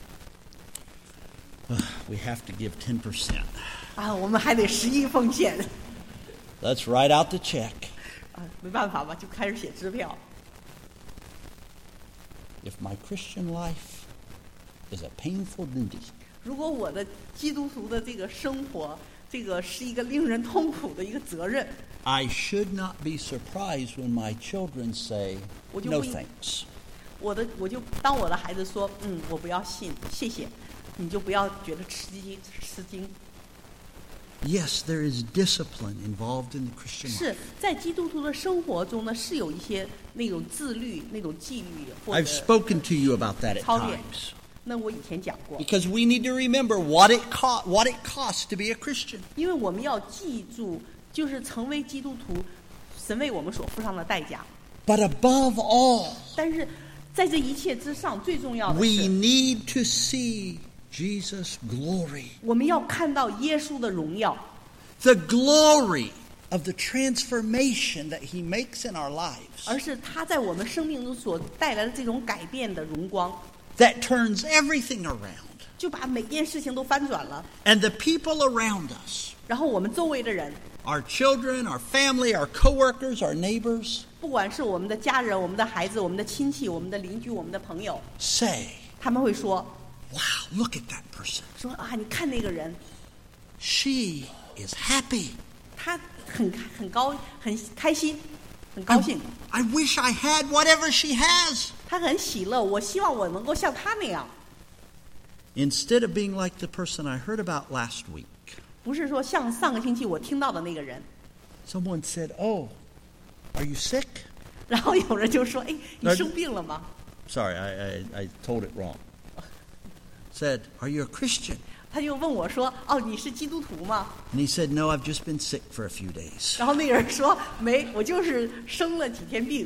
We have to give 10%. 啊，我们还得11奉献 Let's write out the check. 啊，没办法吧，就开始写支票。 If my Christian life is a painful duty, 如果我的基督徒的这个生活，这个是一个令人痛苦的一个责任， I should not be surprised when my children say, no thanks. 我就当我的孩子说，我不要信，谢谢，你就不要觉得吃惊。 Yes, there is discipline involved in the Christian life. 是在基督徒的生活中呢，是有一些那种自律、那种纪律或 I've 者 spoken to you about that at 操练 times. 那我以前讲过， Because we need to remember what it costs to be a Christian. 因为我们要记住，就是成为基督徒，神为我们所付上的代价。 But above all, 但是在这一切之上，最重要的 we 是， need to see Jesus' glory. 我们要看到耶稣的荣耀， The glory of the transformation that he makes in our lives. 而是他在我们生命中所带来的这种改变的荣光， That turns everything around. 就把每件事情都翻转了。 And the people around us, 然后我们周围的人， our children, our family, our coworkers, our neighbors, 不管是我们的家人、我们的孩子、我们的亲戚、我们的邻居、我们的朋友， say, 他们会说 wow, look at that person. 说啊，你看那个人， She is happy. 他很开心，很高兴， I wish I had whatever she has. 他很喜乐。我希望我能够像他那样， Instead of being like the person I heard about last week, 不是说像上个星期我听到的那个人。 someone said, oh, are you sick? 然后有人就说：“哎，你生病了吗 Sorry, I told it wrong. Said, are you a Christian?？” 他就问我说：“哦，你是基督徒吗 And he said, no, I've just been sick for a few days.？” 然后那个人说：“没，我就是生了几天病。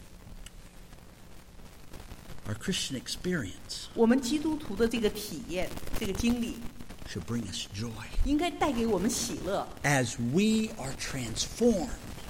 Our Christian experience ” 我们基督徒的这个体验、这个经历， should bring us joy 应该带给我们喜乐， as we are transformed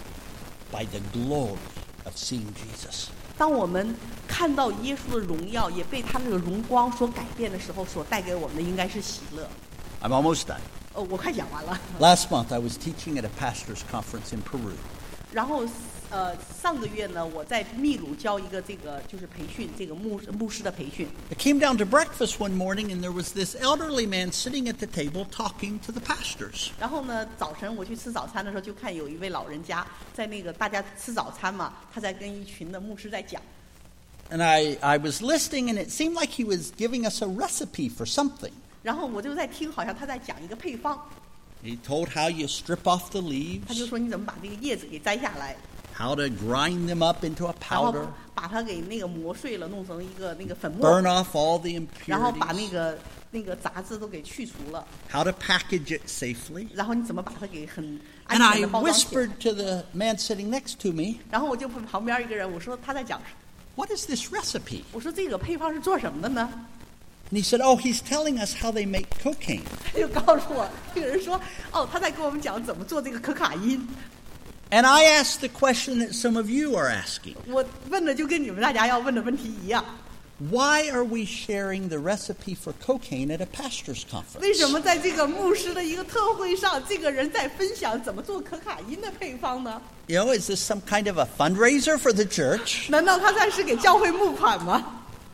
by the glory of seeing Jesus. 当我们看到耶稣的荣耀，也被他那个荣光所改变的时候，所带给我们的应该是喜乐。 I'm almost done. 我快讲完了。 Last month, I was teaching at a pastor's conference in Peru. 然后上个月呢，我在秘鲁教一个这个就是培训这个牧师的培训。 I came down to breakfast one morning, and there was this elderly man sitting at the table talking to the pastors. 然后呢，早晨我去吃早餐的时候，就看有一位老人家在那个大家吃早餐嘛，他在跟一群的牧师在讲。 And I was listening, and it seemed like he was giving us a recipe for something. 然后我就在听，好像他在讲一个配方。 He told how you strip off the 他就 leaves, 说你怎么把这个叶子给摘下来， how to grind them up into a 然后 powder, 把它给那个磨碎了，弄成一个那个粉末， burn off all the 然后把那 impurities, 个杂质都给去除了， how to package it safely. 然后你怎么把它给很安 And 全 I 的包装起来？ whispered to the man sitting next to me, 然后我就问旁边一个人，我说他在讲， what is this recipe? 我说这个配方是做什么的呢？ And he said, oh, he's telling us how they make cocaine. 他就告诉我，这个人说，哦，他在跟我们讲怎么做这个可卡因。 And I asked the question that some of you are asking. 我问的就跟你们大家要问的问题一样， Why are we sharing the recipe for cocaine at a pastor's 为什 conference? 么在这个牧师的一个特会上，这个人在分享怎么做可卡因的配方呢？ You know, is this some kind of a fundraiser for the church? 难道他在是给教会募款吗？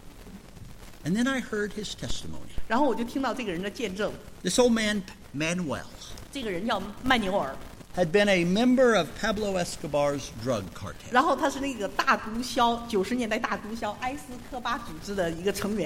And then I heard his testimony. 然后我就听到这个人的见证， This old man, Manuel, 这个人叫曼纽尔， had been a member of Pablo Escobar's drug cartel. 然后他是那个大毒枭90年代大毒枭埃斯科巴组织的一个成员。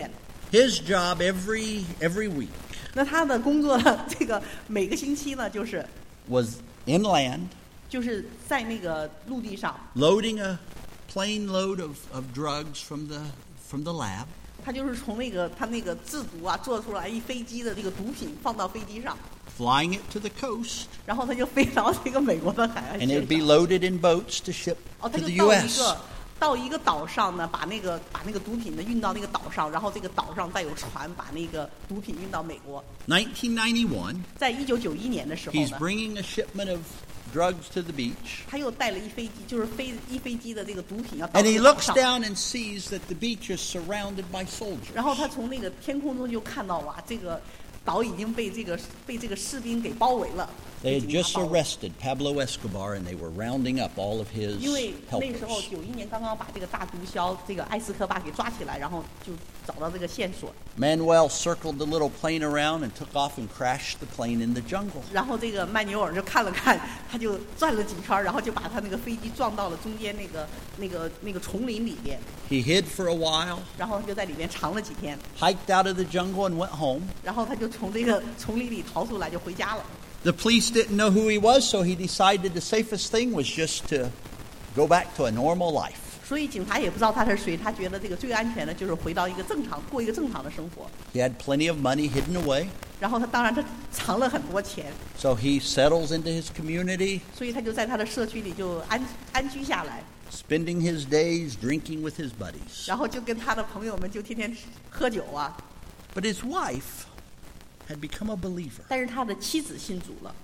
His job every week 那他的工作这个每个星期呢，就是 was inland, 就是在那个陆地上， loading a plane load of drugs from the lab, 他就是从他那个制毒啊做出来一飞机的这个毒品放到飞机上， flying it to the coast, 然后他就飞到这个美国的海岸 and 线 it would be 上。 loaded in boats to ship 哦，他 to 就 the U.S. 到一个岛上呢，把那个毒品呢运到那个岛上，然后这个岛上再有船把那个毒品运到美国。 1991, 在1991年的时候 he's 呢， bringing a shipment of drugs to the beach, 他又带了一飞机，就是一飞机的这个毒品要到 and 这 he 个岛 looks 上。 down and sees that the beach is surrounded by soldiers. 然后他从那个天空中就看到哇，这个岛已经被这个士兵给包围了。 They had 被警 just 察包围 arrested Pablo Escobar, and they were rounding up all of his 因为那时候 helpers. 91年刚刚把这个大毒枭这个埃斯科巴给抓起来，然后就找到这个线索， Manuel circled the little plane around and took off and crashed the plane in the jungle. 然后这个曼纽尔就看了看，他就转了几圈，然后就把他那个飞机撞到了中间那个丛林里边， He hid for a while, 然后就在里面藏了几天， hiked out of the jungle, and went home. 然后他就从这个丛林里逃出来，就回家了。 The police didn't know who he was, so he decided the safest thing was just to go back to a normal life. 所以警察也不知道他是谁，他觉得这个最安全的就是回到过一个正常的生活。 He had plenty of money hidden away, 然后他当然他藏了很多钱， so he settles into his community, 所以他就在他的社区里就安居下来， spending his days drinking with his buddies. 然后就跟他的朋友们就天天喝酒啊。 But his wife had become a believer. 但是他的妻子信主了，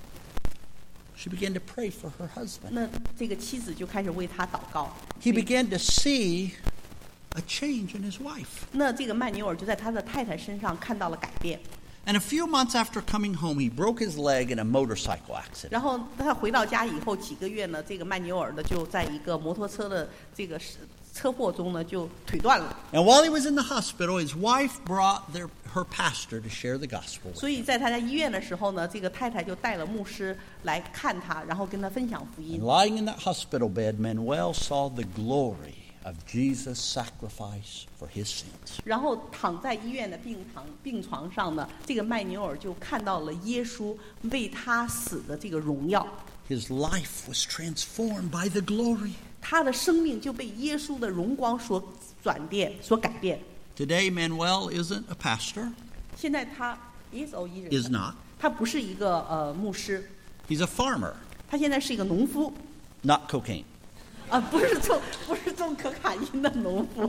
She began to pray for her husband. 那这个妻子就开始为他祷告。 He began to see a change in his wife. 那这个曼纽尔就在他的太太身上看到了改变。 And a few months after coming home, he broke his leg in a motorcycle accident. 然后他回到家以后几个月呢，这个曼纽尔呢就在一个摩托车的这个车祸中呢就腿断了。 And while he was in the hospital, his wife brought her pastor to share the gospel with 所以在他在医院的时候呢，这个太太就带了牧师来看他，然后跟他分享福 him. 音 And。lying in that hospital bed, Manuel saw the glory of Jesus' sacrifice for his sins. 然后躺在医院的病床上呢，这个曼纽尔就看到了耶稣为他死的这个荣耀， His life was transformed by the glory. 他的生命就被耶稣的荣光所改变。 Today, Manuel isn't a pastor, 现在他 is is not. 他不是一个牧师， He's a farmer, 他现在是一个农夫， not cocaine. 不是种可卡因的农夫。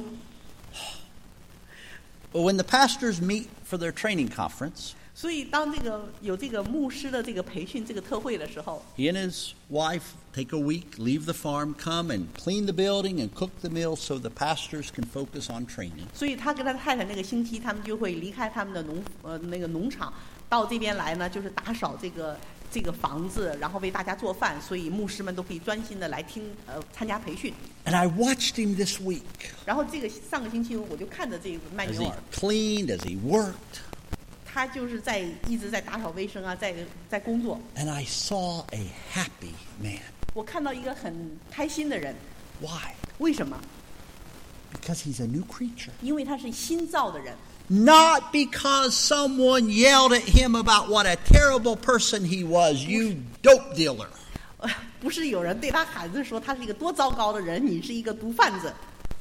But when the pastors meet for their training conference, 所以当有这个牧师的这个培训这个特会的时候， he and his wife take a week, leave the farm, come and clean the building and cook the meals so the pastors can focus on training. 所以他跟他太太那个星期，他们就会离开他们的那个农场，到这边来呢，就是打扫这个房子，然后为大家做饭，所以牧师们都可以专心的来参加培训。 And I watched him this week 然后上个星期我就看着这个曼 as 纽 he 尔， cleaned, as he worked, 他就是一直在打扫卫生啊，在工作。 and I saw a happy man. 我看到一个很开心的人， Why? 为什么？ Because he's a new creature. 因为他是新造的人。 Not because someone yelled at him about what a terrible person he was, you dope dealer. 不是有人对他喊着说他是一个多糟糕的人，你是一个毒贩子，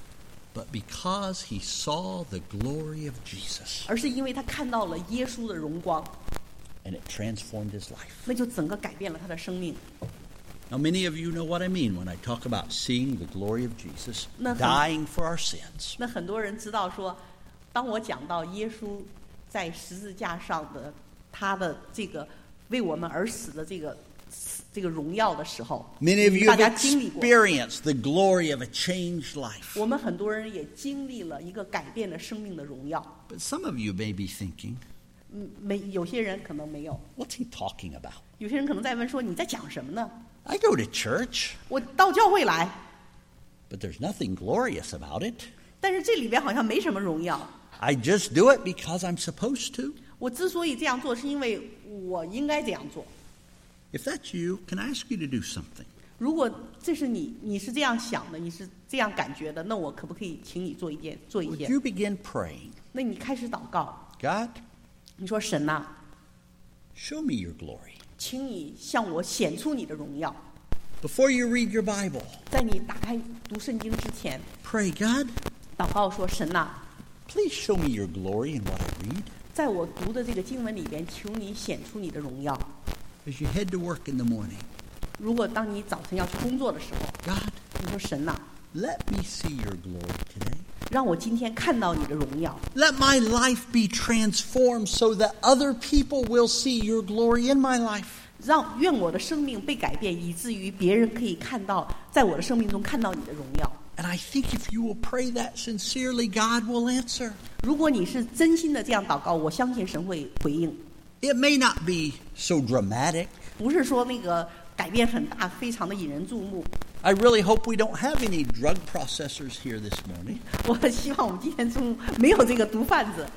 But because he saw the glory of Jesus, 而是因为他看到了耶稣的荣光， and it transformed his life. 那就整个改变了他的生命。 Now, many of you know what I mean when I talk about seeing the glory of Jesus Nothing. dying for our sins. 那很多人知道说，当我讲到耶稣在十字架上的他的这个为我们而死的这个荣耀的时候， Many of you 大 have 家经历过。 experienced the glory of a changed life. 我们很多人也经历了一个改变了生命的荣耀。 But some of you may be thinking, 有些人可能没有， what's he talking about? 有些人可能在问说你在讲什么呢？ I go to church, 我到教会来， but there's nothing glorious about it. 但是这里边好像没什么荣耀。 I just do it because I'm supposed to. 我之所以这样做，是因为我应该这样做。 If that's you, can I ask you to do something? 如果这是你是这样想的，你是这样感觉的，那我可不可以请你做一件？ Would you begin praying 那你开始祷告， God, 你说神呐， show me your glory. 请你向我显出你的荣耀。 Before you read your Bible, 在你打开读圣经之前， pray, God, 祷告说神呐， please show me your glory in what I read. 在我读的这个经文里边，求你显出你的荣耀。 As you head to work in the morning, 如果当你早晨要去工作的时候， God, 你说神呐， let me see your glory today. 让我今天看到你的荣耀， Let my life be transformed so that other people will see your glory in my life. 愿我的生命被改变，以至于别人可以看到，在我的生命中看到你的荣耀。 And I think if you will pray that sincerely, God will answer. 如果你是真心的这样祷告，我相信神会回应。 It may not be so dramatic. 不是说那个改变很大，非常的引人注目。 I really hope we don't have any drug processors here this morning. 我希望我们今天中午没有这个毒贩子。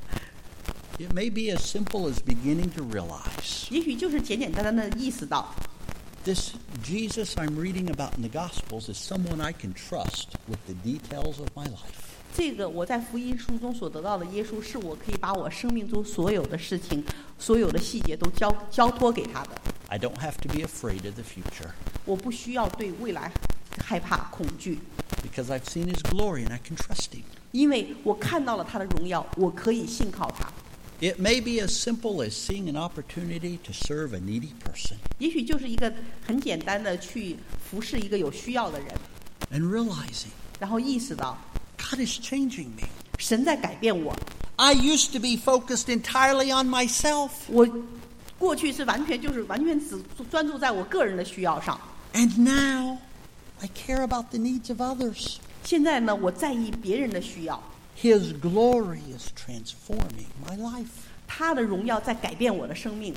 It may be as simple as beginning to realize 也许就是简简单单的意识到， this Jesus I'm reading about in the Gospels is someone I can trust with the details of my life. 这个我在福音书中所得到的耶稣，是我可以把我生命中所有的事情、所有的细节都交托给他的。 I don't have to be afraid of the future 我不需要对未来害怕、恐惧， because I've seen His glory and I can trust Him. 因为我看到了他的荣耀，我可以信靠他。 It may be as simple as seeing an opportunity to serve a needy person 也许就是一个很简单的去服侍一个有需要的人， and realizing 然后意识到 God is changing me. 神在改变我。 I used to be focused entirely on myself, 我过去是完全只专注在我个人的需要上， and now I care about the needs of others. 现在呢，我在意别人的需要。 His glory is transforming my life. 他的荣耀在改变我的生命。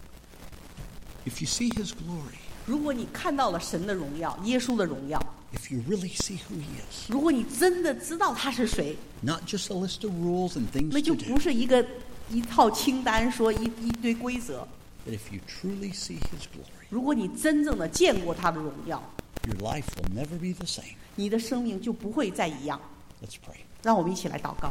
If you see His glory, 如果你看到了神的荣耀，耶稣的荣耀， if you really see who He is, 如果你真的知道他是谁， not just a list of rules and things 那就 to 不 do, 是一套清单，说一堆规则。 but if you truly see His glory, 如果你真正的见过他的荣耀， your life will never be the same. 你的生命就不会再一样。 Let's pray. 让我们一起来祷告。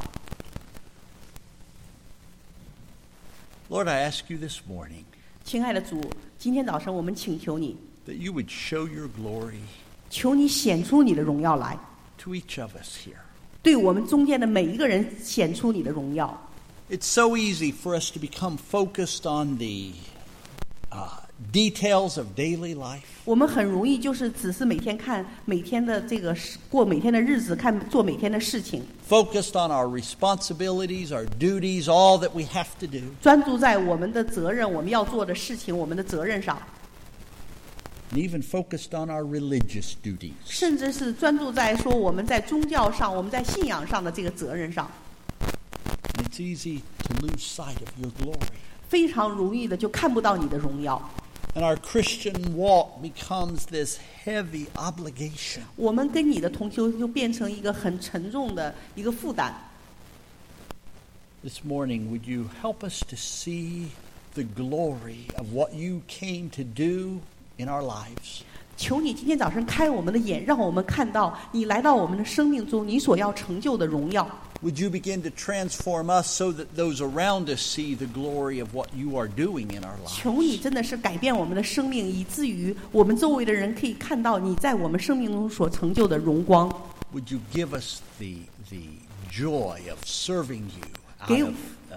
Lord, I ask you this morning 亲爱的主，今天早晨我们请求你， that you would show your glory 求你显出你的荣耀来， to each of us here. 对我们中间的每一个人显出你的荣耀。 It's so easy for us to become focused on the details of daily life. 我们很容易就是只是每天看每天的这个过每天的日子，做每天的事情， Focused on our responsibilities, our duties, all that we have to do. 专注在我们的责任、我们要做的事情、我们的责任上， And even focused on our religious duties. 甚至是专注在说我们在宗教上、我们在信仰上的这个责任上， And it's easy to lose sight of your glory. 非常容易的就看不到你的荣耀。 And our Christian walk becomes this heavy obligation. 我们跟你的同修就变成一个很沉重的一个负担。 This morning, would you help us to see the glory of what you came to do in our lives? 求你今天早晨开我们的眼，让我们看到你来到我们的生命中，你所要成就的荣耀。 Would you begin to transform us so that those around us see the glory of what you are doing in our 求你 lives? 真的是改变我们的生命，以至于我们周围的人可以看到你在我们生命中所成就的荣光。 Would you give us the joy of serving you out 给 of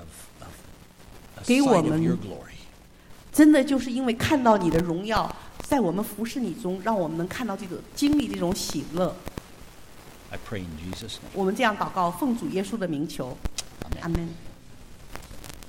a 给 sight 我 of 们 your glory? 真的就是因为看到你的荣耀，在我们服侍你中，让我们能看到这个经历这种喜乐。 I pray in Jesus' name. 我们这样祷告，奉主耶稣的名求， Amen. 阿门。